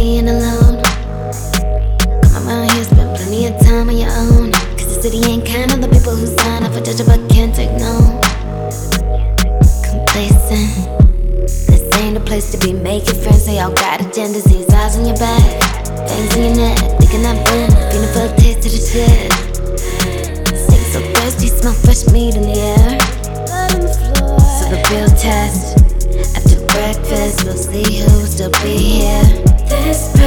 being alone. Come around here, spend plenty of time on your own. Cause the city ain't kind of the people who sign up for judging but can't take no. Complacent. This ain't a place to be making friends. They all got agendas, these eyes on your back, fangs in your neck, thinking that burn, feeling for a taste of the shit. Stay so thirsty, smell fresh meat in the air. So the real test, after breakfast, we'll see who'll still be here. This